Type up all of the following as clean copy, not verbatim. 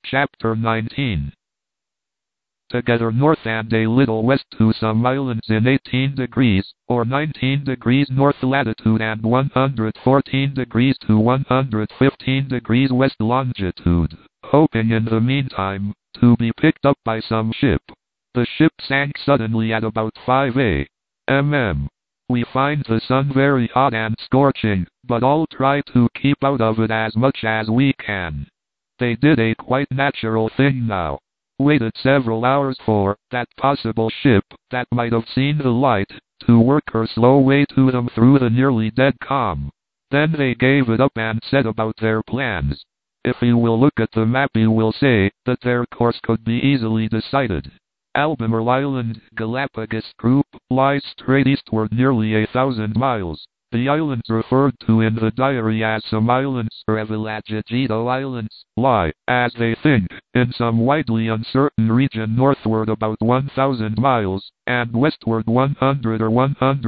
Chapter 19. Together north and a little west to some islands in 18 degrees, or 19 degrees north latitude and 114 degrees to 115 degrees west longitude, hoping in the meantime to be picked up by some ship. The ship sank suddenly at about 5 a.m. We find the sun very hot and scorching, but all try to keep out of it as much as we can. They did a quite natural thing now. Waited several hours for that possible ship that might have seen the light to work her slow way to them through the nearly dead calm. Then they gave it up and set about their plans. If you will look at the map you will say that their course could be easily decided. Albemarle Island, Galapagos Group, lies straight eastward nearly 1,000 miles. The islands referred to in the diary as some islands or Revillagigedo Islands lie, as they think, in some widely uncertain region northward about 1,000 miles, and westward 100 or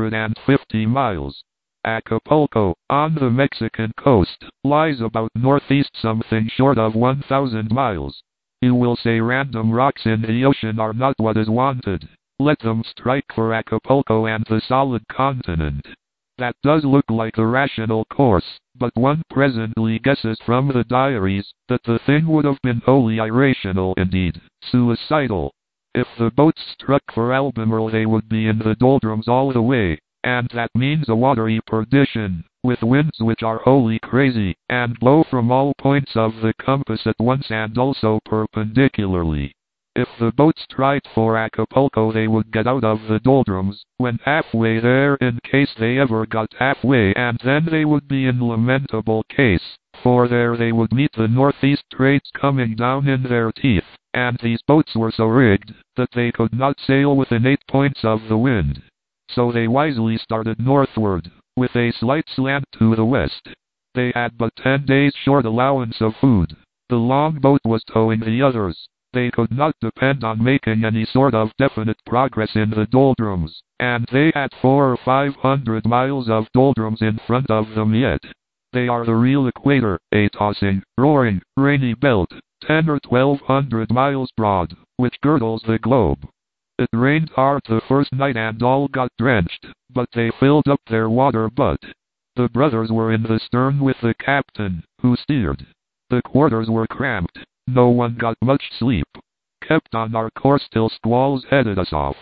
150 miles. Acapulco, on the Mexican coast, lies about northeast something short of 1,000 miles. You will say random rocks in the ocean are not what is wanted. Let them strike for Acapulco and the solid continent. That does look like a rational course, but one presently guesses from the diaries that the thing would have been wholly irrational, indeed, suicidal. If the boats struck for Albemarle they would be in the doldrums all the way, and that means a watery perdition, with winds which are wholly crazy, and blow from all points of the compass at once and also perpendicularly. If the boats tried for Acapulco they would get out of the doldrums when halfway there in case they ever got halfway, and then they would be in lamentable case, for there they would meet the northeast trades coming down in their teeth, and these boats were so rigged that they could not sail within 8 points of the wind. So they wisely started northward, with a slight slant to the west. They had but 10 days' short allowance of food. The longboat was towing the others. They could not depend on making any sort of definite progress in the doldrums, and they had 400 or 500 miles of doldrums in front of them yet. They are the real equator, a tossing, roaring, rainy belt, 10 or 1,200 miles broad, which girdles the globe. It rained hard the first night and all got drenched, but they filled up their water butt. The brothers were in the stern with the captain, who steered. The quarters were cramped. No one got much sleep. Kept on our course till squalls headed us off.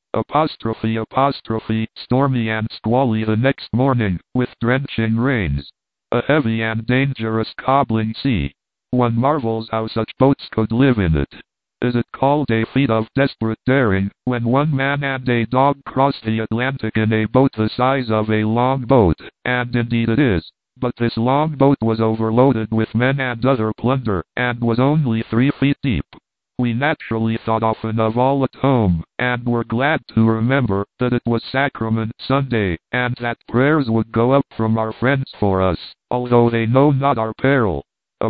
Stormy and squally the next morning, with drenching rains. A heavy and dangerous cobbling sea. One marvels how such boats could live in it. Is it called a feat of desperate daring, when one man and a dog cross the Atlantic in a boat the size of a longboat, and indeed it is. But this longboat was overloaded with men and other plunder, and was only 3 feet deep. We naturally thought often of all at home, and were glad to remember that it was Sacrament Sunday, and that prayers would go up from our friends for us, although they know not our peril.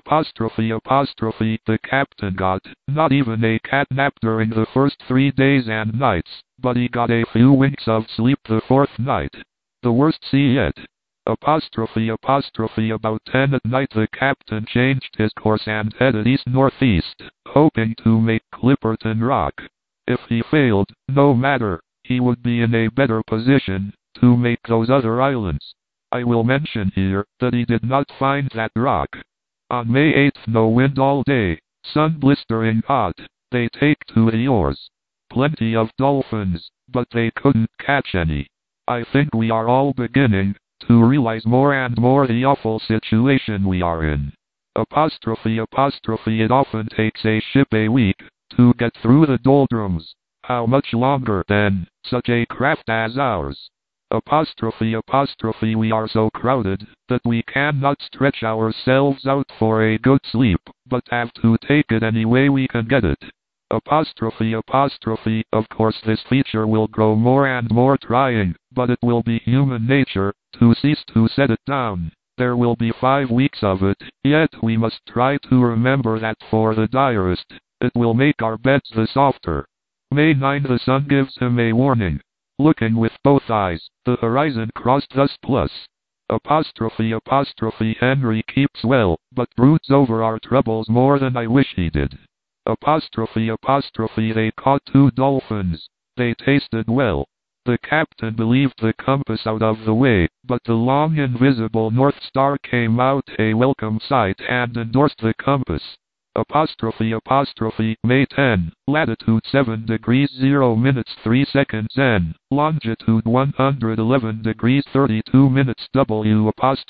The captain got not even a cat nap during the first 3 days and nights, but he got a few winks of sleep the 4th night. The worst sea yet. About 10 at night the captain changed his course and headed east-northeast, hoping to make Clipperton Rock. If he failed, no matter, he would be in a better position to make those other islands. I will mention here that he did not find that rock. On May 8th no wind all day, sun blistering hot, they take to the oars. Plenty of dolphins, but they couldn't catch any. I think we are all beginning to realize more and more the awful situation we are in. It often takes a ship a week to get through the doldrums. How much longer, then, such a craft as ours? We are so crowded that we cannot stretch ourselves out for a good sleep, but have to take it any way we can get it. Of course this feature will grow more and more trying, but it will be human nature to cease to set it down. There will be 5 weeks of it, yet we must try to remember that for the diarist, it will make our beds the softer. May 9 the sun gives him a warning. Looking with both eyes, the horizon crossed thus plus Henry keeps well, but broods over our troubles more than I wish he did. They caught 2 dolphins. They tasted well. The captain believed the compass out of the way, but the long invisible North Star came out a welcome sight and endorsed the compass. May 10, latitude 7 degrees 0 minutes 3 seconds N, longitude 111 degrees 32 minutes W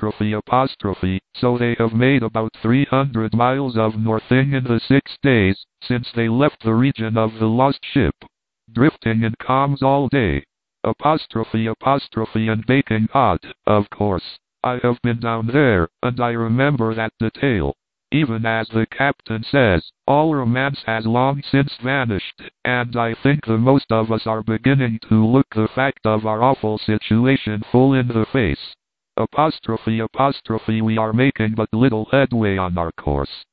so they have made about 300 miles of northing in the 6 days, since they left the region of the lost ship. Drifting in calms all day. And baking hot, of course. I have been down there, and I remember that detail. Even as the captain says, all romance has long since vanished, and I think the most of us are beginning to look the fact of our awful situation full in the face. We are making but little headway on our course.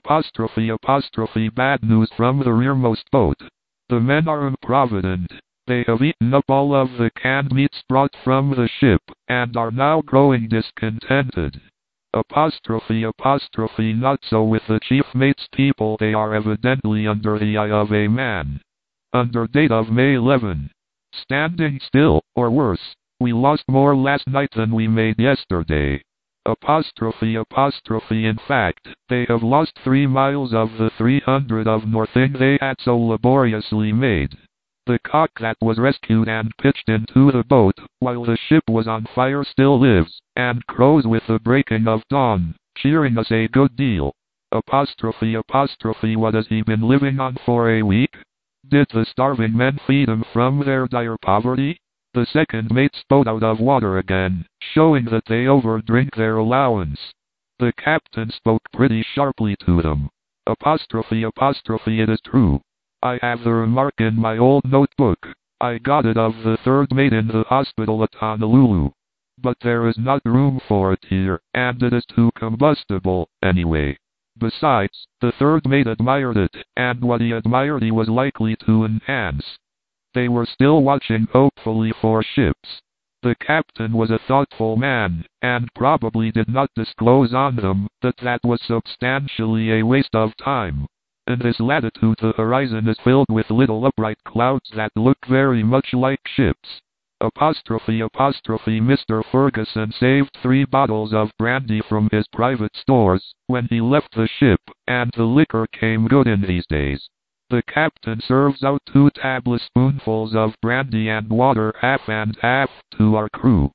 Bad news from the rearmost boat. The men are improvident. They have eaten up all of the canned meats brought from the ship, and are now growing discontented. Not so with the chief mate's people. They are evidently under the eye of a man. Under date of May 11. Standing still, or worse. We lost more last night than we made yesterday. In fact, they have lost 3 miles of the 300 of northing they had so laboriously made. The cock that was rescued and pitched into the boat, while the ship was on fire, still lives, and crows with the breaking of dawn, cheering us a good deal. What has he been living on for a week? Did the starving men feed him from their dire poverty? The second mate spoke out of water again, showing that they overdrink their allowance. The captain spoke pretty sharply to them. It is true. I have the remark in my old notebook. I got it of the third mate in the hospital at Honolulu. But there is not room for it here, and it is too combustible, anyway. Besides, the third mate admired it, and what he admired he was likely to enhance. They were still watching hopefully for ships. The captain was a thoughtful man, and probably did not disclose on them that that was substantially a waste of time. In this latitude the horizon is filled with little upright clouds that look very much like ships. Mr. Ferguson saved 3 bottles of brandy from his private stores when he left the ship, and the liquor came good in these days. The captain serves out 2 tablespoonfuls of brandy and water half and half to our crew.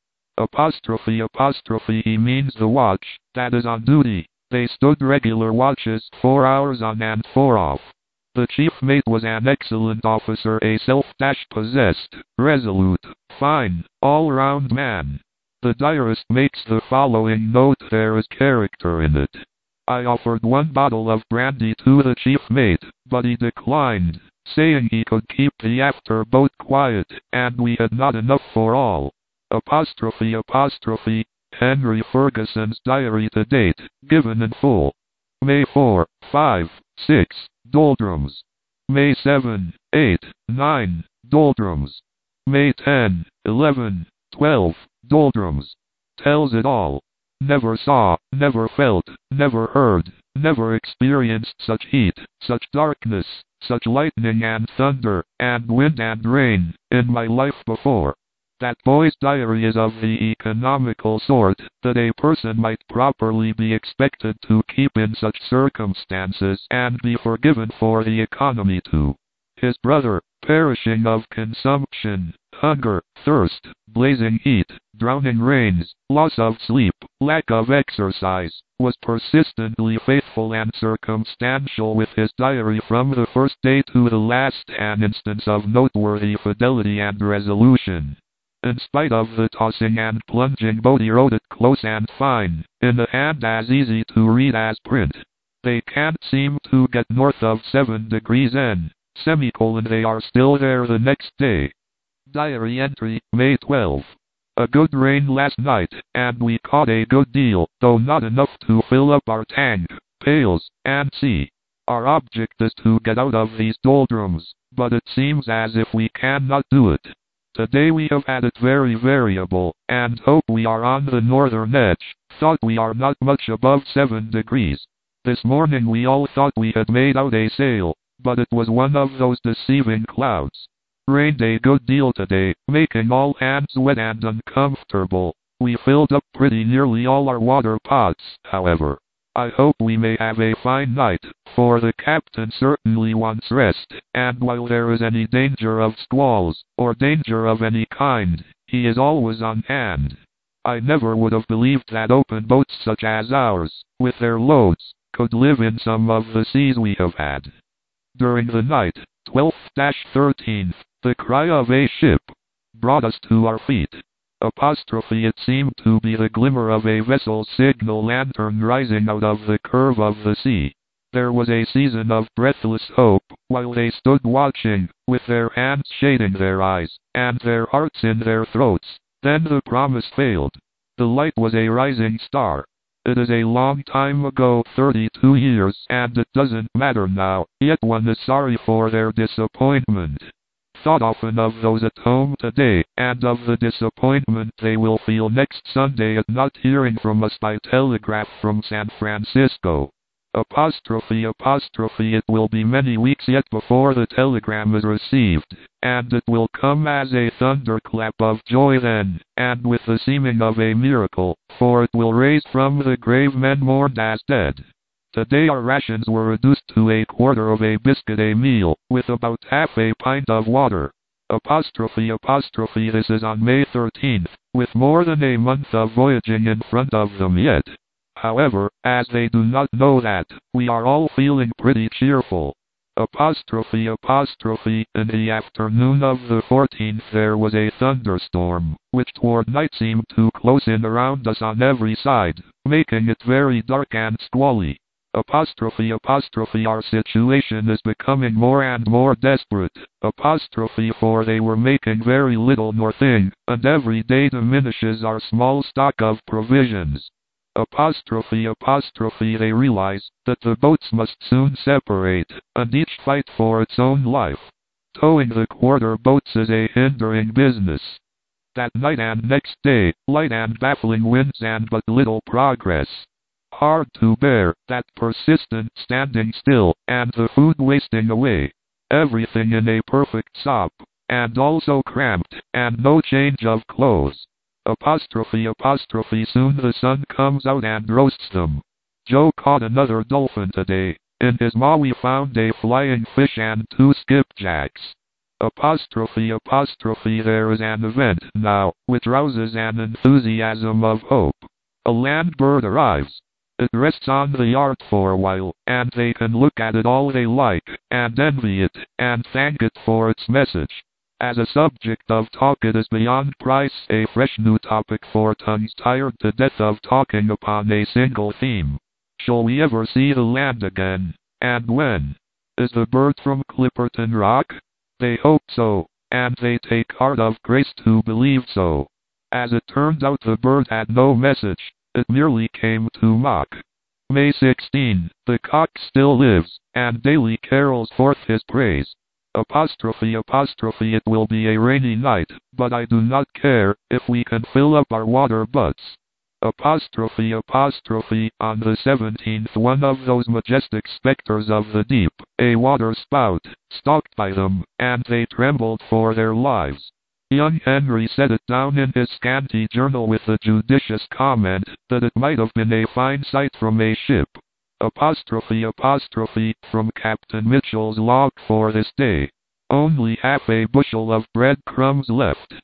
He means the watch that is on duty. They stood regular watches, 4 hours on and 4 off. The chief mate was an excellent officer, a self-possessed, resolute, fine, all-round man. The diarist makes the following note: there is character in it. I offered 1 bottle of brandy to the chief mate, but he declined, saying he could keep the after-boat quiet, and we had not enough for all. Henry Ferguson's diary to date, given in full. May 4, 5, 6, doldrums. May 7, 8, 9, doldrums. May 10, 11, 12, doldrums. Tells it all. Never saw, never felt, never heard, never experienced such heat, such darkness, such lightning and thunder, and wind and rain, in my life before. That boy's diary is of the economical sort that a person might properly be expected to keep in such circumstances and be forgiven for the economy too. His brother, perishing of consumption, hunger, thirst, blazing heat, drowning rains, loss of sleep, lack of exercise, was persistently faithful and circumstantial with his diary from the first day to the last, an instance of noteworthy fidelity and resolution. In spite of the tossing and plunging boat, he wrote it close and fine, in a hand as easy to read as print. They can't seem to get north of 7 degrees N, they are still there the next day. Diary entry, May 12. A good rain last night, and we caught a good deal, though not enough to fill up our tank, pails, and see. Our object is to get out of these doldrums, but it seems as if we cannot do it. Today we have had it very variable, and hope we are on the northern edge, thought we are not much above 7 degrees. This morning we all thought we had made out a sail, but it was one of those deceiving clouds. Rained a good deal today, making all hands wet and uncomfortable. We filled up pretty nearly all our water pots, however. I hope we may have a fine night, for the captain certainly wants rest, and while there is any danger of squalls, or danger of any kind, he is always on hand. I never would have believed that open boats such as ours, with their loads, could live in some of the seas we have had. During the night, 12th-13th, the cry of a ship brought us to our feet. It seemed to be the glimmer of a vessel's signal lantern rising out of the curve of the sea. There was a season of breathless hope, while they stood watching, with their hands shading their eyes, and their hearts in their throats. Then the promise failed. The light was a rising star. It is a long time ago, 32 years, and it doesn't matter now, yet one is sorry for their disappointment. Thought often of those at home today, and of the disappointment they will feel next Sunday at not hearing from us by telegraph from San Francisco. It will be many weeks yet before the telegram is received, and it will come as a thunderclap of joy then, and with the seeming of a miracle, for it will raise from the grave men mourned as dead. Today our rations were reduced to a quarter of a biscuit a meal, with about half a pint of water. This is on May 13th, with more than a month of voyaging in front of them yet. However, as they do not know that, we are all feeling pretty cheerful. In the afternoon of the 14th there was a thunderstorm, which toward night seemed to close in around us on every side, making it very dark and squally. Our situation is becoming more and more desperate, for they were making very little nor thing, and every day diminishes our small stock of provisions. They realize that the boats must soon separate, and each fight for its own life. Towing the quarter boats is a hindering business. That night and next day, light and baffling winds and but little progress. Hard to bear, that persistent standing still, and the food wasting away. Everything in a perfect sop, and also cramped, and no change of clothes. Soon the sun comes out and roasts them. Joe caught another dolphin today. In his maw we found a flying fish and 2 skipjacks. There is an event now, which rouses an enthusiasm of hope. A land bird arrives. It rests on the yard for a while, and they can look at it all they like, and envy it, and thank it for its message. As a subject of talk it is beyond price a fresh new topic for tongues tired to death of talking upon a single theme. Shall we ever see the land again? And when? Is the bird from Clipperton Rock? They hope so, and they take heart of grace to believe so. As it turned out the bird had no message, it merely came to mock. May 16, the cock still lives, and daily carols forth his praise. It will be a rainy night, but I do not care, if we can fill up our water butts. On the 17th one of those majestic specters of the deep, a water spout, stalked by them, and they trembled for their lives. Young Henry set it down in his scanty journal with the judicious comment that it might have been a fine sight from a ship. From Captain Mitchell's log for this day. Only half a bushel of breadcrumbs left.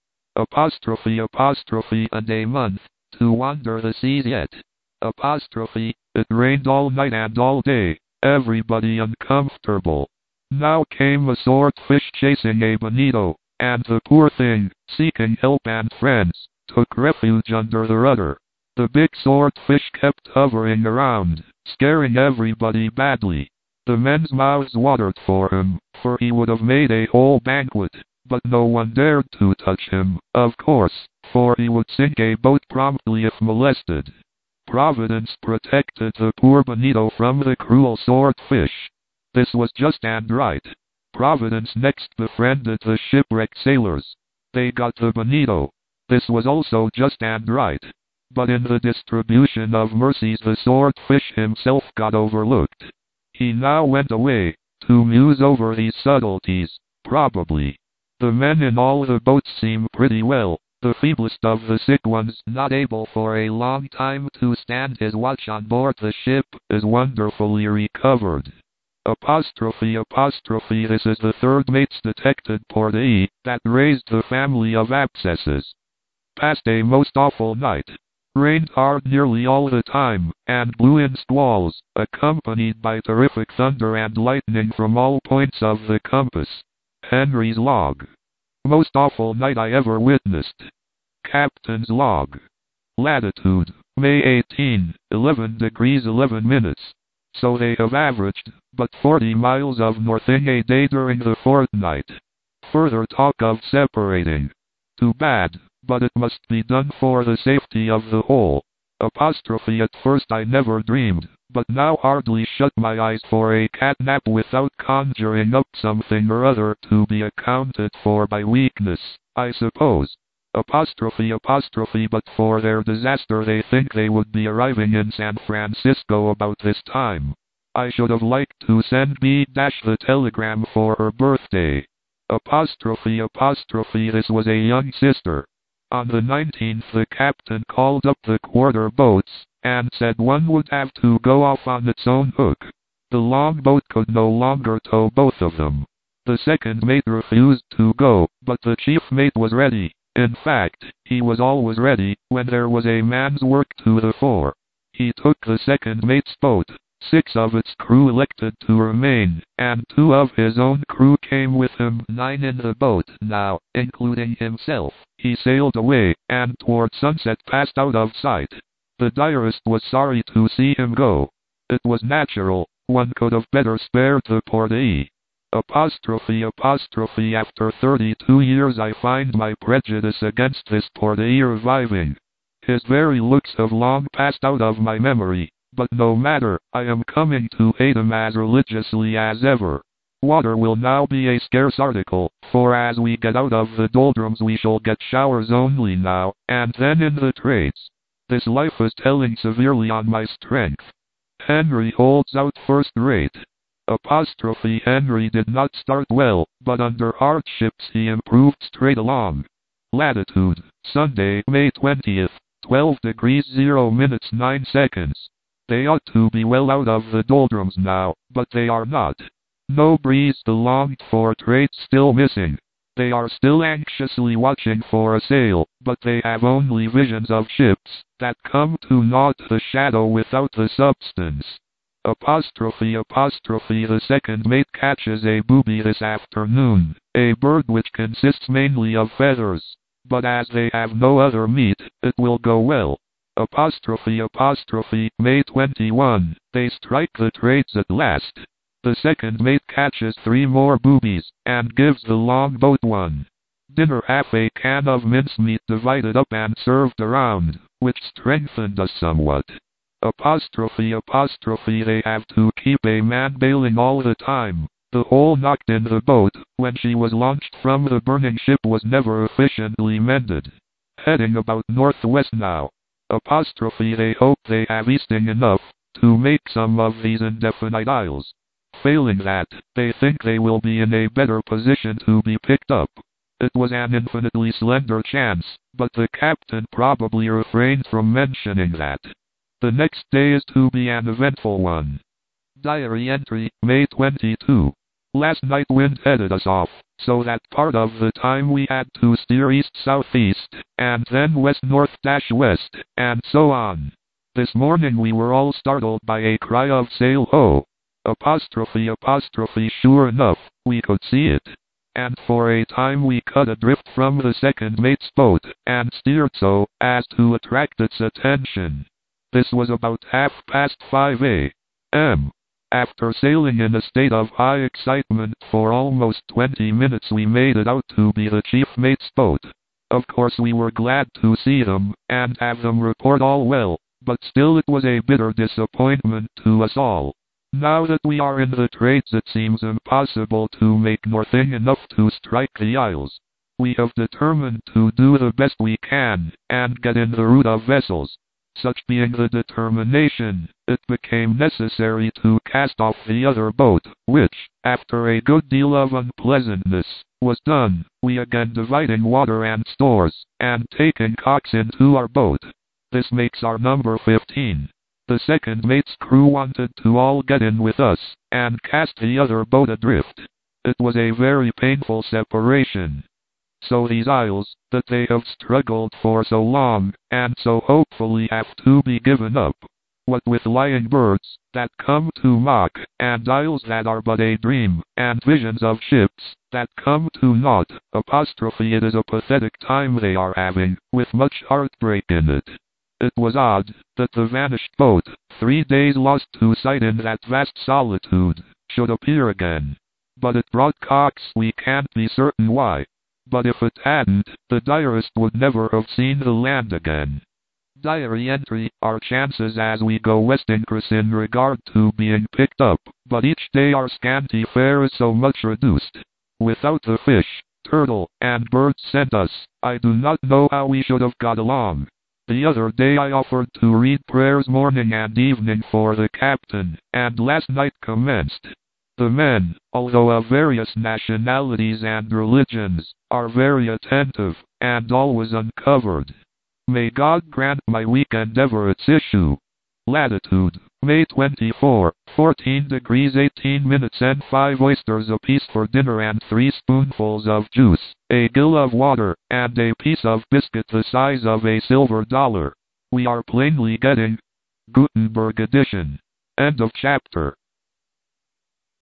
And a month to wander the seas yet. It rained all night and all day, everybody uncomfortable. Now came a swordfish chasing a bonito, and the poor thing, seeking help and friends, took refuge under the rudder. The big swordfish kept hovering around, scaring everybody badly. The men's mouths watered for him, for he would have made a whole banquet, but no one dared to touch him, of course, for he would sink a boat promptly if molested. Providence protected the poor bonito from the cruel swordfish. This was just and right. Providence next befriended the shipwrecked sailors. They got the bonito. This was also just and right. But in the distribution of mercies the swordfish himself got overlooked. He now went away, to muse over these subtleties, probably. The men in all the boats seem pretty well, the feeblest of the sick ones not able for a long time to stand his watch on board the ship is wonderfully recovered. Apostrophe. This is the third mate's detected portée that raised the family of abscesses. Passed a most awful night. Rained hard nearly all the time, and blew in squalls, accompanied by terrific thunder and lightning from all points of the compass. Henry's log. Most awful night I ever witnessed. Captain's log. Latitude, May 18, 11 degrees 11 minutes. So they have averaged but 40 miles of northing a day during the fortnight. Further talk of separating. Too bad, but it must be done for the safety of the whole. Apostrophe. At first I never dreamed, but now hardly shut my eyes for a cat nap without conjuring up something or other to be accounted for by weakness, I suppose. Apostrophe. But for their disaster they think they would be arriving in San Francisco about this time. I should have liked to send B- the telegram for her birthday. Apostrophe. This was a young sister. On the 19th the captain called up the quarter boats, and said one would have to go off on its own hook. The long boat could no longer tow both of them. The second mate refused to go, but the chief mate was ready. In fact, he was always ready, when there was a man's work to the fore. He took the second mate's boat. 6 of its crew elected to remain, and 2 of his own crew came with him. 9 in the boat now, including himself. He sailed away, and toward sunset passed out of sight. The diarist was sorry to see him go. It was natural, one could have better spared the portée. Apostrophe. After 32 years I find my prejudice against this portée reviving. His very looks have long passed out of my memory, but no matter, I am coming to hate him as religiously as ever. Water will now be a scarce article, for as we get out of the doldrums we shall get showers only now, and then in the trades. This life is telling severely on my strength. Henry holds out first rate. Apostrophe. Henry did not start well, but under hardships he improved straight along. Latitude, Sunday, May 20th, 12 degrees 0 minutes 9 seconds. They ought to be well out of the doldrums now, but they are not. No breeze, the longed-for trade still missing. They are still anxiously watching for a sail, but they have only visions of ships that come to naught, the shadow without the substance. Apostrophe. The second mate catches a booby this afternoon, a bird which consists mainly of feathers. But as they have no other meat, it will go well. Apostrophe. May 21, they strike the trades at last. The second mate catches 3 more boobies, and gives the long boat one. Dinner, half a can of mincemeat divided up and served around, which strengthened us somewhat. Apostrophe. They have to keep a man bailing all the time. The hole knocked in the boat, when she was launched from the burning ship, was never efficiently mended. Heading about northwest now. Apostrophe. They hope they have easting enough to make some of these indefinite isles. Failing that, they think they will be in a better position to be picked up. It was an infinitely slender chance, but the captain probably refrained from mentioning that. The next day is to be an eventful one. Diary entry, May 22. Last night wind headed us off, so that part of the time we had to steer east-southeast, and then west-north-west, and so on. This morning we were all startled by a cry of "Sail ho!" Apostrophe. Sure enough, we could see it. And for a time we cut adrift from the second mate's boat, and steered so as to attract its attention. This was about 5:30 a.m. After sailing in a state of high excitement for almost 20 minutes we made it out to be the chief mate's boat. Of course we were glad to see them, and have them report all well, but still it was a bitter disappointment to us all. Now that we are in the trades it seems impossible to make northing enough to strike the Isles. We have determined to do the best we can, and get in the route of vessels. Such being the determination, it became necessary to cast off the other boat, which, after a good deal of unpleasantness, was done, we again dividing water and stores, and taking Cox into our boat. This makes our number 15. The second mate's crew wanted to all get in with us, and cast the other boat adrift. It was a very painful separation. So these isles, that they have struggled for so long, and so hopefully have to be given up. What with lying birds, that come to mock, and isles that are but a dream, and visions of ships, that come to naught, it is a pathetic time they are having, with much heartbreak in it. It was odd, that the vanished boat, 3 days lost to sight in that vast solitude, should appear again. But it brought Cox, we can't be certain why. But if it hadn't, the diarist would never have seen the land again. Diary entry, our chances as we go west increase in regard to being picked up, but each day our scanty fare is so much reduced. Without the fish, turtle, and birds sent us, I do not know how we should have got along. The other day I offered to read prayers morning and evening for the captain, and last night commenced. The men, although of various nationalities and religions, are very attentive, and always uncovered. May God grant my weak endeavor its issue. Latitude, May 24, 14 degrees 18 minutes and 5 oysters apiece for dinner and 3 spoonfuls of juice, a gill of water, and a piece of biscuit the size of a silver dollar. We are plainly getting Gutenberg edition. End of chapter.